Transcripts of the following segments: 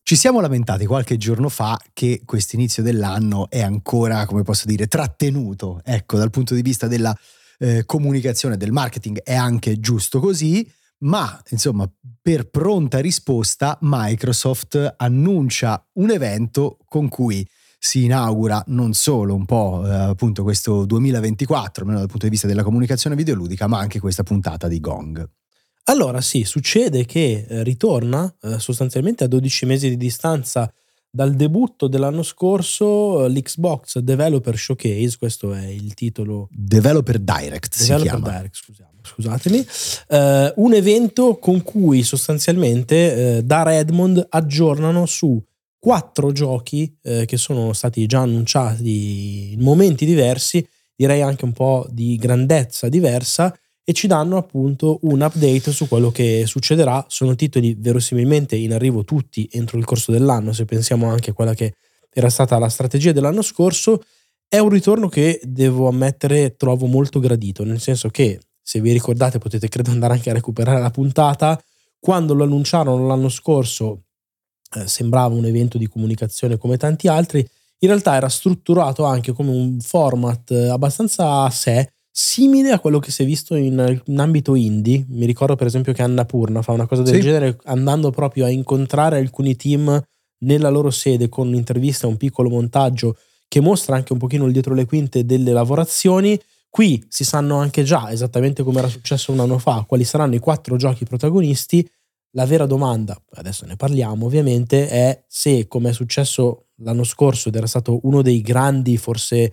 Ci siamo lamentati qualche giorno fa che quest'inizio dell'anno è ancora, come posso dire, trattenuto. Ecco, dal punto di vista della comunicazione, del marketing è anche giusto così, ma insomma per pronta risposta Microsoft annuncia un evento con cui si inaugura non solo un po' appunto questo 2024, almeno dal punto di vista della comunicazione videoludica, ma anche questa puntata di Gong. Allora sì, succede che ritorna sostanzialmente a 12 mesi di distanza dal debutto dell'anno scorso l'Xbox Developer Showcase, questo è il titolo. Developer Direct si chiama. Direct, scusatemi. Un evento con cui sostanzialmente da Redmond aggiornano su 4 giochi che sono stati già annunciati in momenti diversi, direi anche un po' di grandezza diversa, e ci danno appunto un update su quello che succederà. Sono titoli verosimilmente in arrivo tutti entro il corso dell'anno, se pensiamo anche a quella che era stata la strategia dell'anno scorso. È un ritorno che, devo ammettere, trovo molto gradito, nel senso che, se vi ricordate, potete credo andare anche a recuperare la puntata, quando lo annunciarono l'anno scorso sembrava un evento di comunicazione come tanti altri. In realtà era strutturato anche come un format abbastanza a sé, simile a quello che si è visto in ambito indie. Mi ricordo per esempio che Annapurna fa una cosa del genere, andando proprio a incontrare alcuni team nella loro sede con un'intervista, un piccolo montaggio che mostra anche un pochino il dietro le quinte delle lavorazioni. Qui si sanno anche già, esattamente come era successo un anno fa, quali saranno i 4 giochi protagonisti. La vera domanda, adesso ne parliamo ovviamente, è se, come è successo l'anno scorso ed era stato uno dei grandi forse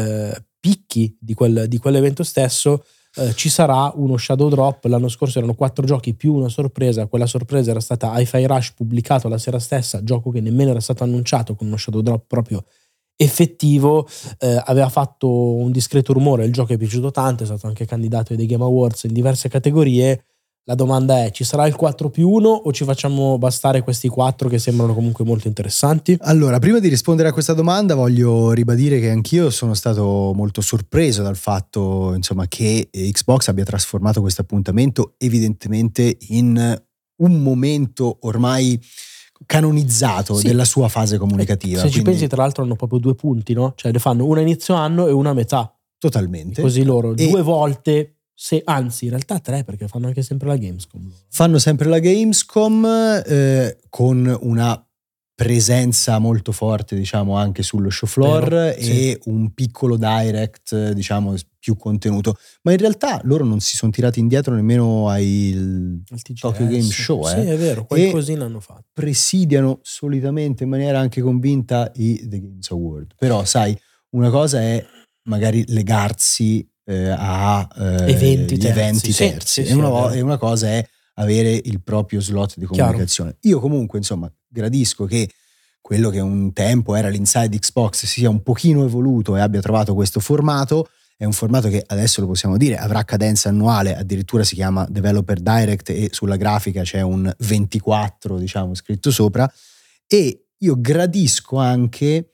picchi di quell'evento stesso, ci sarà uno shadow drop. L'anno scorso erano 4 giochi più una sorpresa. Quella sorpresa era stata Hi-Fi Rush, pubblicato la sera stessa, gioco che nemmeno era stato annunciato, con uno shadow drop proprio effettivo. Aveva fatto un discreto rumore, il gioco è piaciuto tanto, è stato anche candidato ai The Game Awards in diverse categorie. La domanda è: ci sarà il 4+1 o ci facciamo bastare questi 4 che sembrano comunque molto interessanti? Allora, prima di rispondere a questa domanda voglio ribadire che anch'io sono stato molto sorpreso dal fatto, insomma, che Xbox abbia trasformato questo appuntamento evidentemente in un momento ormai canonizzato della sua fase comunicativa. Se ci pensi, tra l'altro hanno proprio 2 punti, no? Cioè le fanno una a inizio anno e una a metà. Totalmente. E così loro 2 volte, anzi in realtà 3, perché fanno anche sempre la Gamescom. Fanno sempre la Gamescom con una presenza molto forte, diciamo, anche sullo show floor e un piccolo direct, diciamo, più contenuto. Ma in realtà loro non si sono tirati indietro nemmeno al Tokyo Game Show. Sì, è vero, qualcosina hanno fatto. Presidiano solitamente in maniera anche convinta i The Games Award. Però sai, una cosa è magari legarsi a eventi terzi. E una cosa è avere il proprio slot di comunicazione. Io comunque, insomma, gradisco che quello che un tempo era l'Inside Xbox sia un pochino evoluto e abbia trovato questo formato. È un formato che adesso lo possiamo dire avrà cadenza annuale, addirittura si chiama Developer Direct e sulla grafica c'è un 24, diciamo, scritto sopra. E io gradisco anche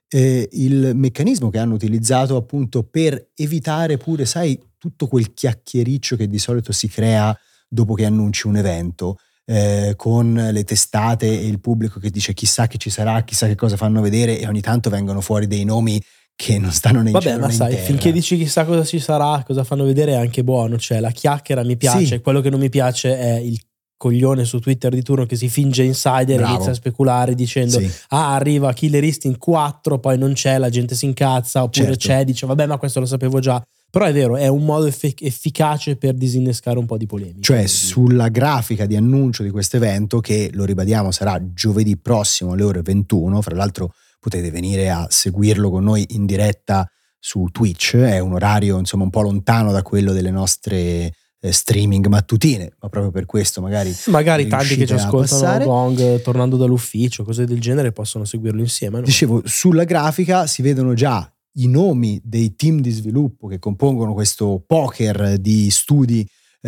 il meccanismo che hanno utilizzato appunto per evitare pure, sai, tutto quel chiacchiericcio che di solito si crea dopo che annunci un evento, con le testate e il pubblico che dice chissà che ci sarà, chissà che cosa fanno vedere, e ogni tanto vengono fuori dei nomi che non stanno nei cielo. Vabbè, ma sai, finché dici chissà cosa ci sarà, cosa fanno vedere, è anche buono. Cioè la chiacchiera mi piace, quello che non mi piace è il coglione su Twitter di turno che si finge insider e inizia a speculare dicendo arriva Killer Instinct 4, poi non c'è, la gente si incazza, oppure c'è, dice vabbè ma questo lo sapevo già. Però è vero, è un modo efficace per disinnescare un po' di polemica. Cioè sulla grafica di annuncio di questo evento, che lo ribadiamo sarà giovedì prossimo alle ore 21, fra l'altro potete venire a seguirlo con noi in diretta su Twitch, è un orario insomma un po' lontano da quello delle nostre streaming mattutine, ma proprio per questo magari tanti che ci ascoltano Gong tornando dall'ufficio, cose del genere, possono seguirlo insieme, no? Dicevo, sulla grafica si vedono già i nomi dei team di sviluppo che compongono questo poker di studi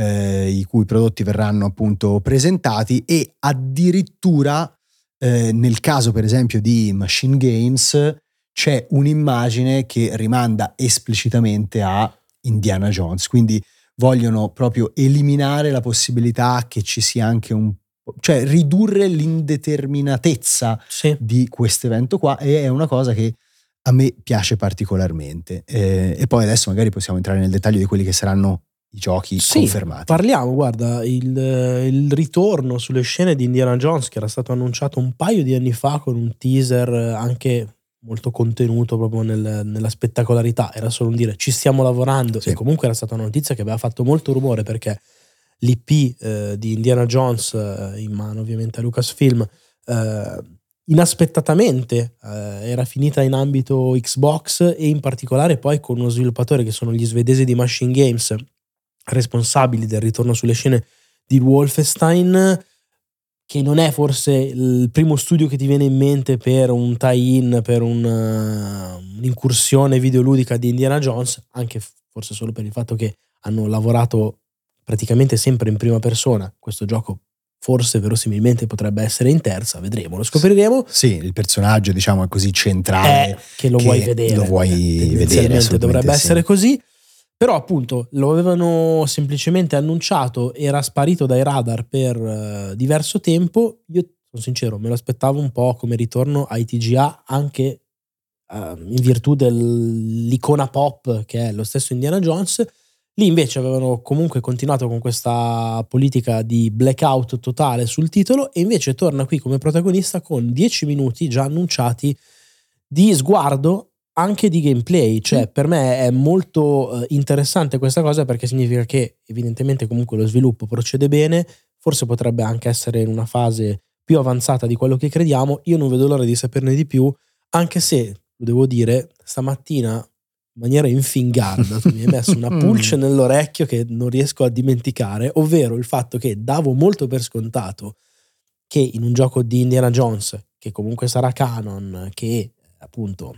i cui prodotti verranno appunto presentati, e addirittura nel caso per esempio di Machine Games c'è un'immagine che rimanda esplicitamente a Indiana Jones, quindi vogliono proprio eliminare la possibilità che ci sia anche un cioè ridurre l'indeterminatezza di questo evento qua, e è una cosa che a me piace particolarmente. E poi adesso magari possiamo entrare nel dettaglio di quelli che saranno i giochi confermati. Parliamo, guarda, il ritorno sulle scene di Indiana Jones, che era stato annunciato un paio di anni fa con un teaser anche molto contenuto proprio nella spettacolarità, era solo un dire ci stiamo lavorando, e comunque era stata una notizia che aveva fatto molto rumore, perché l'IP di Indiana Jones, in mano ovviamente a Lucasfilm, inaspettatamente era finita in ambito Xbox, e in particolare poi con uno sviluppatore che sono gli svedesi di Machine Games, responsabili del ritorno sulle scene di Wolfenstein, che non è forse il primo studio che ti viene in mente per un tie-in, per un'incursione videoludica di Indiana Jones, anche forse solo per il fatto che hanno lavorato praticamente sempre in prima persona. Questo gioco forse verosimilmente potrebbe essere in terza, vedremo, lo scopriremo. Sì, il personaggio diciamo è così centrale che lo vuoi vedere. Lo vuoi vedere, dovrebbe essere così. Però appunto lo avevano semplicemente annunciato, era sparito dai radar per diverso tempo. Io sono sincero, me lo aspettavo un po' come ritorno ai TGA, anche in virtù dell'icona pop che è lo stesso Indiana Jones. Lì invece avevano comunque continuato con questa politica di blackout totale sul titolo, e invece torna qui come protagonista con 10 minuti già annunciati di sguardo, anche di gameplay. Cioè per me è molto interessante questa cosa, perché significa che evidentemente comunque lo sviluppo procede bene, forse potrebbe anche essere in una fase più avanzata di quello che crediamo. Io non vedo l'ora di saperne di più, anche se, lo devo dire, stamattina in maniera infingarda tu mi hai messo una pulce nell'orecchio che non riesco a dimenticare, ovvero il fatto che davo molto per scontato che in un gioco di Indiana Jones, che comunque sarà canon, che appunto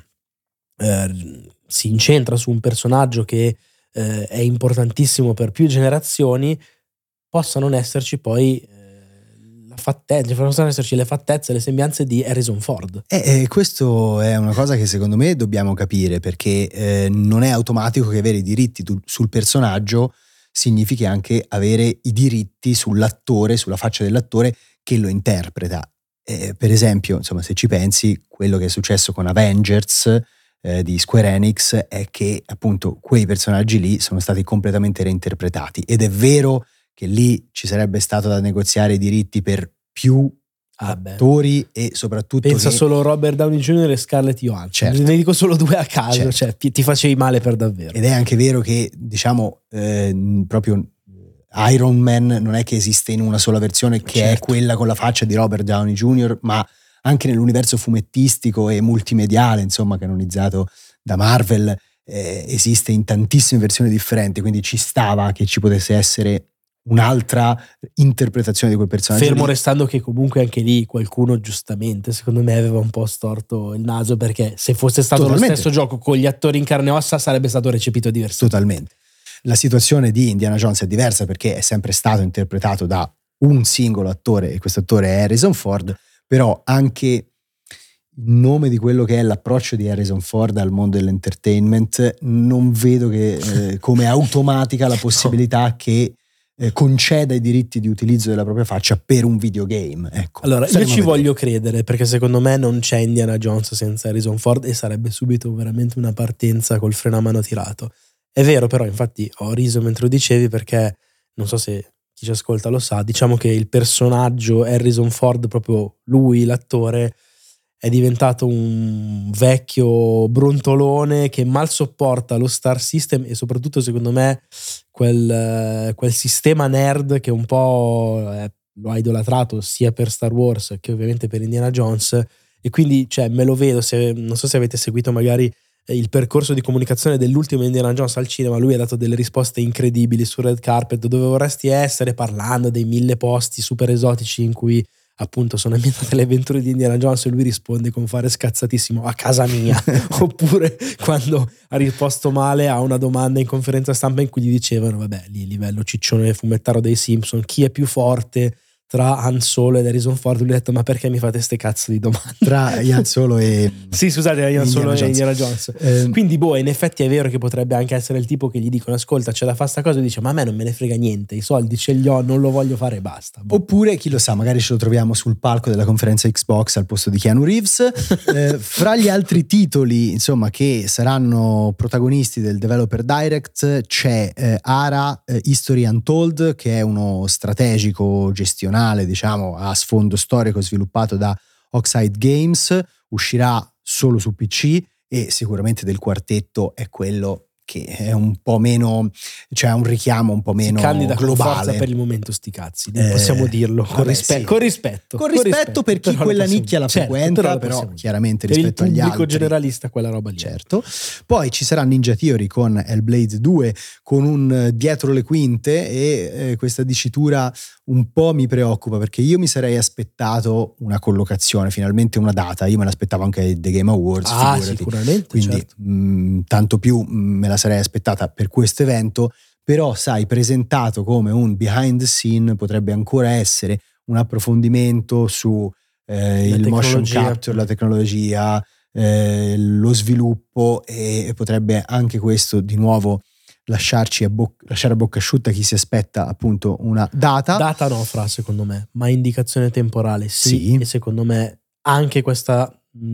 si incentra su un personaggio che è importantissimo per più generazioni, possa non esserci poi possono esserci le fattezze, le sembianze di Harrison Ford. Questo è una cosa che secondo me dobbiamo capire, perché non è automatico che avere i diritti sul personaggio significhi anche avere i diritti sull'attore, sulla faccia dell'attore che lo interpreta. Per esempio, insomma, se ci pensi, quello che è successo con Avengers di Square Enix è che appunto quei personaggi lì sono stati completamente reinterpretati, ed è vero che lì ci sarebbe stato da negoziare i diritti per più attori, e soprattutto pensa solo Robert Downey Jr. e Scarlett Johansson, certo. Ne dico solo due a caso, cioè ti facevi male per davvero. Ed è anche vero che diciamo proprio Iron Man non è che esiste in una sola versione, che certo. È quella con la faccia di Robert Downey Jr., ma anche nell'universo fumettistico e multimediale, insomma, canonizzato da Marvel, esiste in tantissime versioni differenti, quindi ci stava che ci potesse essere un'altra interpretazione di quel personaggio. Fermo restando che comunque anche lì qualcuno giustamente secondo me aveva un po' storto il naso, perché se fosse stato totalmente lo stesso gioco con gli attori in carne e ossa sarebbe stato recepito diversamente. Totalmente. La situazione di Indiana Jones è diversa, perché è sempre stato interpretato da un singolo attore, e questo attore è Harrison Ford, però anche in nome di quello che è l'approccio di Harrison Ford al mondo dell'entertainment non vedo che come automatica la possibilità che conceda i diritti di utilizzo della propria faccia per un videogame. Ecco, allora io ci voglio credere, perché secondo me non c'è Indiana Jones senza Harrison Ford, e sarebbe subito veramente una partenza col freno a mano tirato. È vero, però infatti ho riso mentre lo dicevi, perché non so se chi ci ascolta lo sa, diciamo che il personaggio Harrison Ford, proprio lui l'attore, è diventato un vecchio brontolone che mal sopporta lo Star System, e soprattutto secondo me quel sistema nerd che un po' lo ha idolatrato sia per Star Wars che ovviamente per Indiana Jones. E quindi cioè me lo vedo, non so se avete seguito magari il percorso di comunicazione dell'ultimo Indiana Jones al cinema. Lui ha dato delle risposte incredibili sul red carpet, dove vorresti essere, parlando dei 1000 posti super esotici in cui appunto sono ambientate le avventure di Indiana Jones, e lui risponde con fare scazzatissimo: a casa mia. Oppure quando ha risposto male a una domanda in conferenza stampa in cui gli dicevano vabbè, lì livello ciccione fumettaro dei Simpson, chi è più forte tra Han Solo ed Harrison Ford. Lui ha detto: ma perché mi fate ste cazzo di domande? Tra Han Solo e sì, scusate, Han Solo e Indiana Jones. Quindi in effetti è vero che potrebbe anche essere il tipo che gli dicono: ascolta, c'è da fare sta cosa, e dice: ma a me non me ne frega niente, i soldi ce li ho, non lo voglio fare e basta. Oppure, chi lo sa, magari ce lo troviamo sul palco della conferenza Xbox al posto di Keanu Reeves. Fra gli altri titoli, insomma, che saranno protagonisti del Developer Direct c'è ARA History Untold, che è uno strategico gestionale, diciamo, a sfondo storico, sviluppato da Oxide Games. Uscirà solo su PC e sicuramente del quartetto è quello che è un po' meno, cioè ha un richiamo un po' meno candida globale. Con forza per il momento, sti cazzi, possiamo dirlo con rispetto per chi quella nicchia la frequenta, però chiaramente rispetto agli altri, per il pubblico generalista quella roba lì. Certo. Poi ci sarà Ninja Theory con Hellblade 2 con un dietro le quinte, e questa dicitura un po' mi preoccupa, perché io mi sarei aspettato una collocazione, finalmente una data. Io me l'aspettavo anche ai The Game Awards, figurati. Sicuramente, quindi certo. Tanto più me la sarei aspettata per questo evento, però sai, presentato come un behind the scene potrebbe ancora essere un approfondimento su il motion capture, la tecnologia, lo sviluppo, e potrebbe anche questo di nuovo lasciare a bocca asciutta chi si aspetta appunto una data no, secondo me, ma indicazione temporale sì. E secondo me anche questa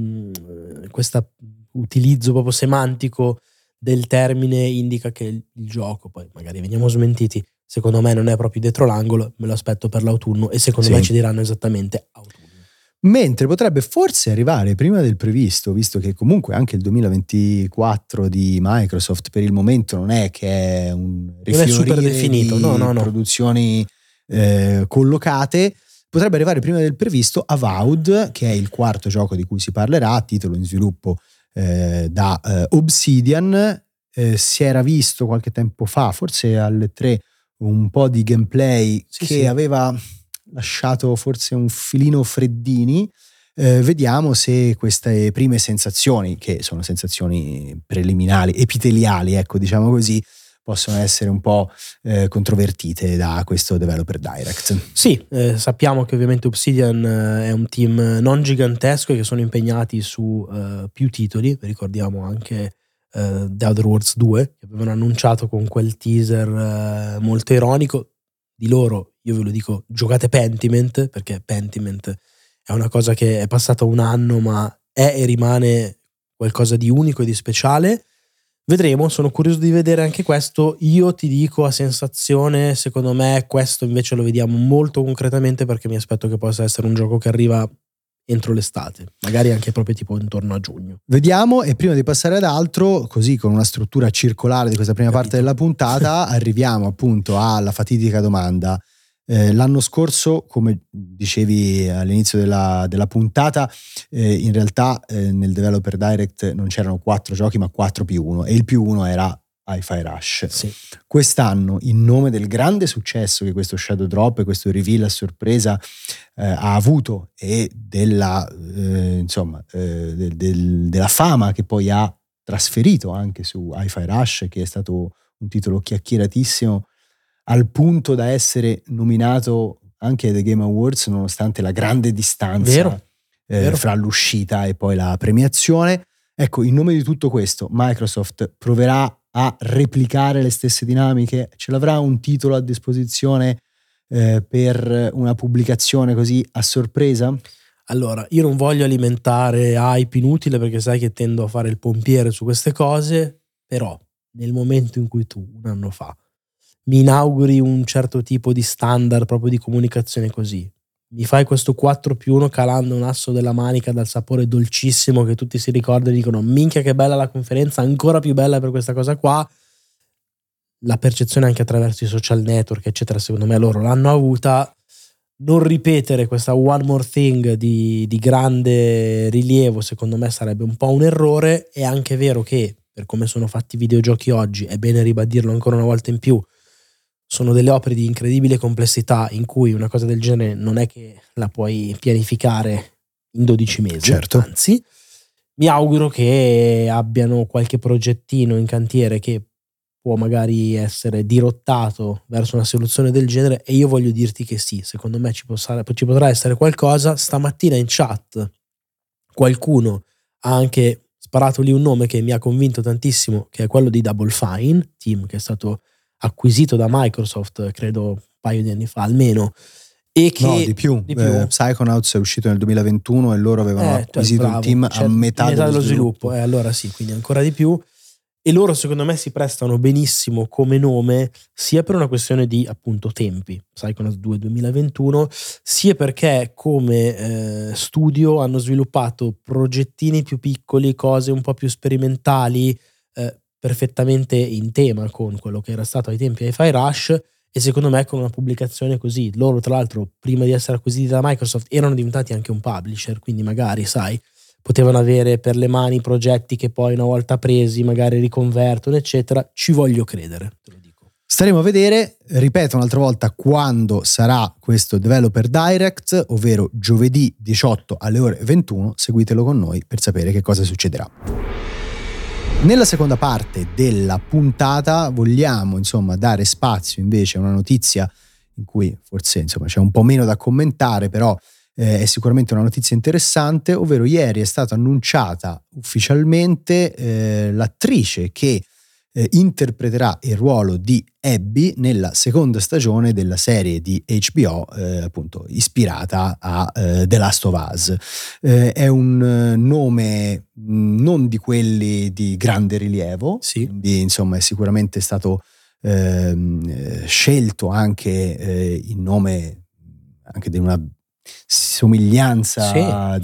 utilizzo proprio semantico del termine indica che il gioco, poi magari veniamo smentiti, secondo me non è proprio dietro l'angolo, me lo aspetto per l'autunno, e secondo me ci diranno esattamente autunno. Mentre potrebbe forse arrivare prima del previsto, visto che comunque anche il 2024 di Microsoft per il momento non è che è un rifiorire super definito, di produzioni collocate. Potrebbe arrivare prima del previsto Avowed, che è il quarto gioco di cui si parlerà, titolo in sviluppo da Obsidian. Si era visto qualche tempo fa, forse alle 3, un po' di gameplay che aveva lasciato forse un filino freddini. Vediamo se queste prime sensazioni, che sono sensazioni preliminari, epiteliali, ecco, diciamo così, possono essere un po' controvertite da questo Developer Direct. Sì, sappiamo che ovviamente Obsidian è un team non gigantesco e che sono impegnati su più titoli. Ricordiamo anche The Outer Worlds 2, che avevano annunciato con quel teaser molto ironico. Di loro, io ve lo dico, giocate Pentiment, perché Pentiment è una cosa che è passata un anno, ma è e rimane qualcosa di unico e di speciale. Vedremo, sono curioso di vedere anche questo. Io ti dico a sensazione, secondo me questo invece lo vediamo molto concretamente, perché mi aspetto che possa essere un gioco che arriva entro l'estate, magari anche proprio tipo intorno a giugno. Vediamo, e prima di passare ad altro, così con una struttura circolare di questa prima parte della puntata, arriviamo appunto alla fatidica domanda. L'anno scorso, come dicevi all'inizio della puntata, in realtà nel Developer Direct non c'erano 4 giochi ma 4+1, e il +1 era Hi-Fi Rush. Sì. Quest'anno, in nome del grande successo che questo Shadow Drop e questo reveal a sorpresa ha avuto, e della della fama che poi ha trasferito anche su Hi-Fi Rush, che è stato un titolo chiacchieratissimo al punto da essere nominato anche ai The Game Awards, nonostante la grande distanza fra l'uscita e poi la premiazione. Ecco, in nome di tutto questo, Microsoft proverà a replicare le stesse dinamiche? Ce l'avrà un titolo a disposizione per una pubblicazione così a sorpresa? Allora, io non voglio alimentare hype inutile, perché sai che tendo a fare il pompiere su queste cose, però nel momento in cui tu, un anno fa, mi inauguri un certo tipo di standard proprio di comunicazione così, mi fai questo 4+1 calando un asso della manica dal sapore dolcissimo che tutti si ricordano e dicono minchia che bella la conferenza, ancora più bella per questa cosa qua. La percezione anche attraverso i social network eccetera, secondo me loro l'hanno avuta. Non ripetere questa one more thing di grande rilievo secondo me sarebbe un po' un errore. È anche vero che per come sono fatti i videogiochi oggi, è bene ribadirlo ancora una volta in più, sono delle opere di incredibile complessità, in cui una cosa del genere non è che la puoi pianificare in 12 mesi. Certo. Anzi, mi auguro che abbiano qualche progettino in cantiere che può magari essere dirottato verso una soluzione del genere, e io voglio dirti che sì, secondo me ci potrà essere qualcosa. Stamattina in chat qualcuno ha anche sparato lì un nome che mi ha convinto tantissimo, che è quello di Double Fine, team che è stato acquisito da Microsoft credo un paio di anni fa almeno, e che no, di più. Psychonauts è uscito nel 2021 e loro avevano acquisito il team a metà dello sviluppo. Allora sì, quindi ancora di più. E loro secondo me si prestano benissimo come nome, sia per una questione di appunto tempi, Psychonauts 2 2021, sia perché come studio hanno sviluppato progettini più piccoli, cose un po' più sperimentali, perfettamente in tema con quello che era stato ai tempi Hi-Fi Rush, e secondo me con una pubblicazione così. Loro tra l'altro prima di essere acquisiti da Microsoft erano diventati anche un publisher, quindi magari sai potevano avere per le mani progetti che poi una volta presi magari riconvertono eccetera. Ci voglio credere, te lo dico. Staremo a vedere, ripeto un'altra volta, quando sarà questo Developer Direct, ovvero giovedì 18 alle ore 21. Seguitelo con noi per sapere che cosa succederà. Nella seconda parte della puntata vogliamo dare spazio invece a una notizia in cui forse c'è un po' meno da commentare, però è sicuramente una notizia interessante, ovvero ieri è stata annunciata ufficialmente l'attrice che interpreterà il ruolo di Abby nella seconda stagione della serie di HBO appunto ispirata a The Last of Us. È un nome non di quelli di grande rilievo, sì. Quindi è sicuramente stato scelto anche in nome anche di una somiglianza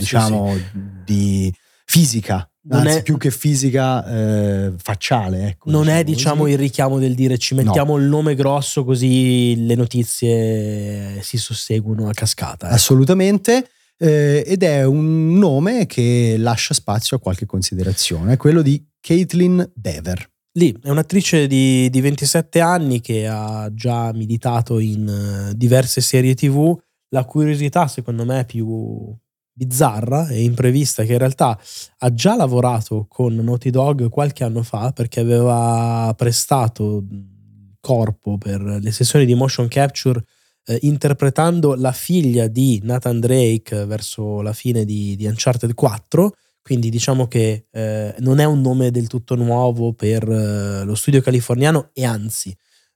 di fisica, anzi più che fisica facciale, ecco, non è il richiamo del dire ci mettiamo il nome grosso così le notizie si susseguono a cascata, ecco. Assolutamente, ed è un nome che lascia spazio a qualche considerazione, è quello di Caitlin Dever. Lì è un'attrice di 27 anni che ha già militato in diverse serie TV. La curiosità secondo me più bizzarra e imprevista che in realtà ha già lavorato con Naughty Dog qualche anno fa, perché aveva prestato corpo per le sessioni di motion capture interpretando la figlia di Nathan Drake verso la fine di Uncharted 4, quindi diciamo che non è un nome del tutto nuovo per lo studio californiano, e anzi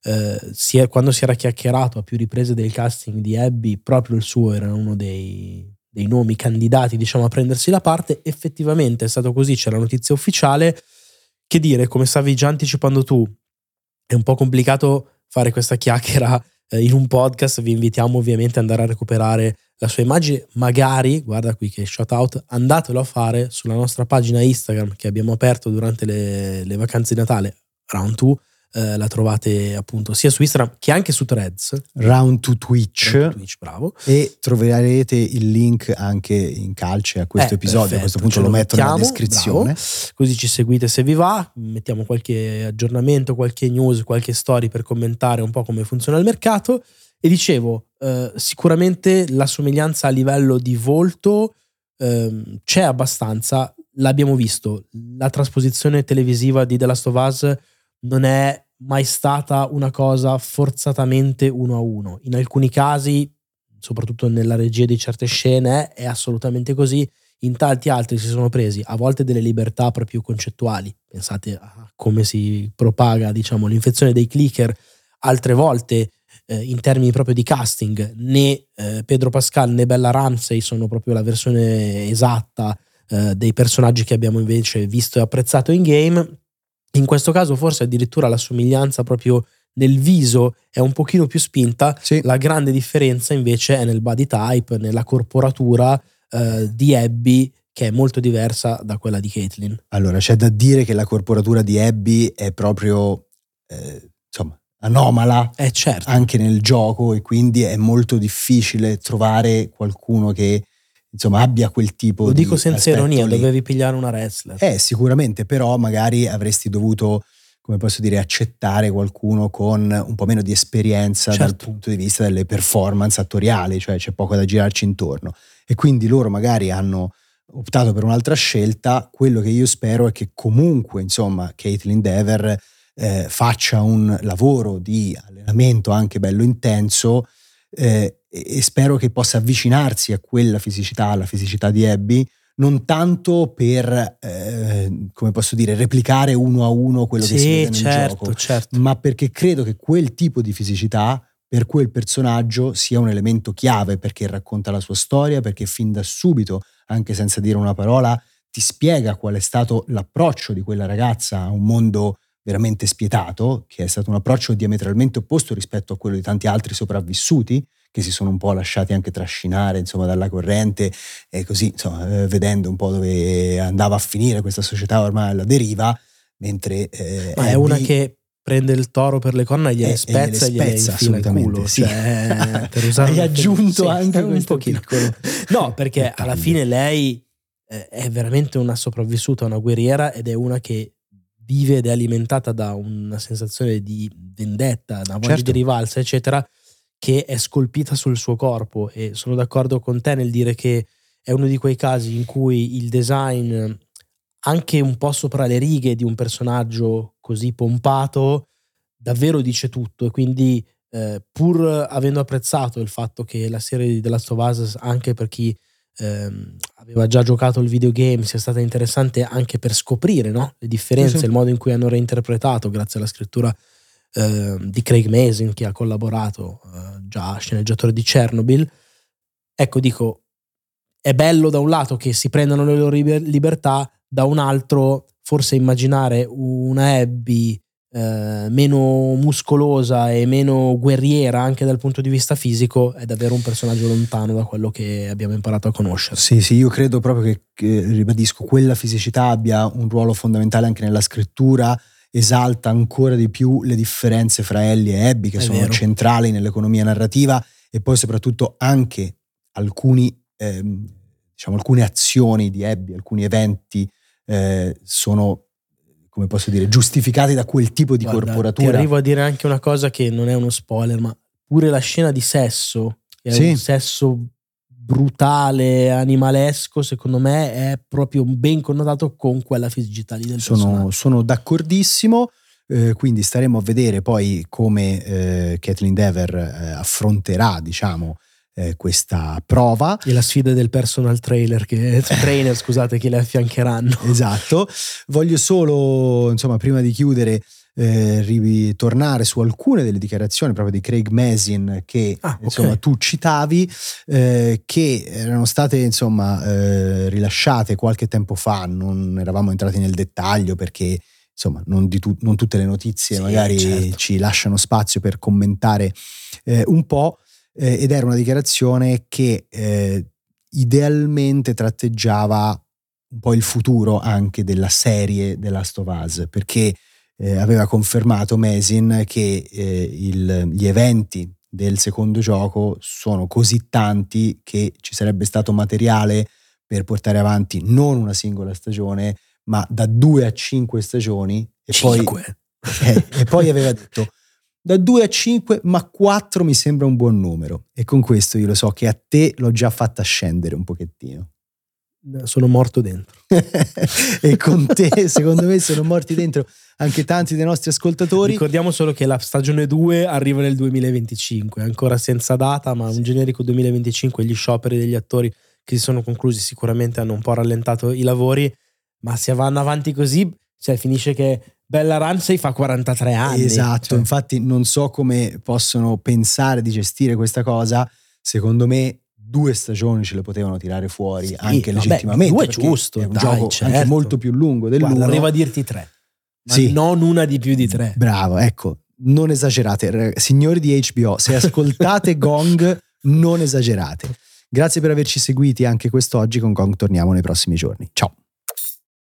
quando si era chiacchierato a più riprese del casting di Abby, proprio il suo era uno dei nomi candidati a prendersi la parte. Effettivamente è stato così, c'è la notizia ufficiale. Che dire, come stavi già anticipando tu, è un po' complicato fare questa chiacchiera in un podcast. Vi invitiamo ovviamente ad andare a recuperare la sua immagine, magari, guarda qui che shout out, andatelo a fare sulla nostra pagina Instagram che abbiamo aperto durante le vacanze di Natale, Round 2. La trovate appunto sia su Instagram che anche su Threads, Round to Twitch, bravo, e troverete il link anche in calce a questo episodio. Perfetto, a questo punto lo metto nella descrizione, bravo. Così ci seguite se vi va, mettiamo qualche aggiornamento, qualche news, qualche story per commentare un po' come funziona il mercato. E dicevo, sicuramente la somiglianza a livello di volto c'è abbastanza, l'abbiamo visto, la trasposizione televisiva di The Last of Us non è mai stata una cosa forzatamente 1-1. In alcuni casi, soprattutto nella regia di certe scene, è assolutamente così. In tanti altri si sono presi a volte delle libertà proprio concettuali. Pensate a come si propaga, l'infezione dei clicker. Altre volte, in termini proprio di casting, né Pedro Pascal né Bella Ramsey sono proprio la versione esatta dei personaggi che abbiamo invece visto e apprezzato in game. In questo caso forse addirittura la somiglianza proprio nel viso è un pochino più spinta, sì. La grande differenza invece è nel body type, nella corporatura di Abby, che è molto diversa da quella di Caitlin. Allora c'è da dire che la corporatura di Abby è proprio anomala, certo. Anche nel gioco, e quindi è molto difficile trovare qualcuno che abbia quel tipo di lo dico senza ironia, lì. Dovevi pigliare una wrestler. Sicuramente, però magari avresti dovuto, come posso dire, accettare qualcuno con un po' meno di esperienza, certo, dal punto di vista delle performance attoriali, cioè c'è poco da girarci intorno, e quindi loro magari hanno optato per un'altra scelta. Quello che io spero è che comunque Caitlin Dever faccia un lavoro di allenamento anche bello intenso, e spero che possa avvicinarsi a quella fisicità, alla fisicità di Abby, non tanto per, come posso dire, replicare uno a uno quello che si vede nel gioco, ma perché credo che quel tipo di fisicità per quel personaggio sia un elemento chiave, perché racconta la sua storia, perché fin da subito, anche senza dire una parola, ti spiega qual è stato l'approccio di quella ragazza a un mondo veramente spietato, che è stato un approccio diametralmente opposto rispetto a quello di tanti altri sopravvissuti, che si sono un po' lasciati anche trascinare, insomma, dalla corrente, e così, insomma, vedendo un po' dove andava a finire questa società ormai alla deriva, mentre ma è una che prende il toro per le corna e gliele spezza e gliele infila il culo, sì. Cioè, per usare hai aggiunto anche un pochino piccolo no, perché alla fine lei è veramente una sopravvissuta, una guerriera, ed è una che vive ed è alimentata da una sensazione di vendetta, una voglia di rivalsa, eccetera, che è scolpita sul suo corpo. E sono d'accordo con te nel dire che è uno di quei casi in cui il design, anche un po' sopra le righe di un personaggio così pompato, davvero dice tutto. E quindi pur avendo apprezzato il fatto che la serie di The Last of Us, anche per chi aveva già giocato il videogame, sia stata interessante anche per scoprire, no? Le differenze, sì. Il modo in cui hanno reinterpretato, grazie alla scrittura di Craig Mazin, che ha collaborato già sceneggiatore di Chernobyl. Ecco, dico, è bello da un lato che si prendano le loro libertà, da un altro forse immaginare una Abby meno muscolosa e meno guerriera anche dal punto di vista fisico è davvero un personaggio lontano da quello che abbiamo imparato a conoscere. Sì, io credo proprio che ribadisco, quella fisicità abbia un ruolo fondamentale anche nella scrittura, esalta ancora di più le differenze fra Ellie e Abby, che sono centrali nell'economia narrativa, e poi soprattutto anche alcune azioni di Abby, alcuni eventi sono, come posso dire, giustificati da quel tipo di corporatura. Ti arrivo a dire anche una cosa che non è uno spoiler, ma pure la scena di sesso, che è un sesso brutale, animalesco, secondo me è proprio ben connotato con quella fisicità lì del personaggio. Sono d'accordissimo, quindi staremo a vedere poi come Kathleen Dever affronterà, diciamo, questa prova e la sfida del personal trainer che le affiancheranno. Esatto. Voglio solo, insomma, prima di chiudere, ritornare su alcune delle dichiarazioni proprio di Craig Mazin che insomma tu citavi, che erano state insomma rilasciate qualche tempo fa. Non eravamo entrati nel dettaglio perché insomma non tutte le notizie magari ci lasciano spazio per commentare un po'. Ed era una dichiarazione che idealmente tratteggiava un po' il futuro anche della serie The Last of Us, perché aveva confermato Mazin che gli eventi del secondo gioco sono così tanti che ci sarebbe stato materiale per portare avanti non una singola stagione, ma da 2 a 5 stagioni. E poi aveva detto: da 2 a 5, ma 4 mi sembra un buon numero. E con questo io lo so che a te l'ho già fatta scendere un pochettino. Sono morto dentro. E con te, secondo me, sono morti dentro anche tanti dei nostri ascoltatori. Ricordiamo solo che la stagione 2 arriva nel 2025, ancora senza data, ma un generico 2025. Gli scioperi degli attori che si sono conclusi sicuramente hanno un po' rallentato i lavori, ma se vanno avanti così, cioè finisce che Bella Ramsey fa 43 anni. Esatto, cioè. Infatti non so come possono pensare di gestire questa cosa. Secondo me 2 stagioni ce le potevano tirare fuori anche legittimamente. 2 giusto, è un gioco anche molto più lungo dell'1. Arriva a dirti 3, ma non una di più di 3. Bravo, ecco, non esagerate, signori di HBO, se ascoltate Gong non esagerate. Grazie per averci seguiti anche quest'oggi. Con Gong torniamo nei prossimi giorni. Ciao.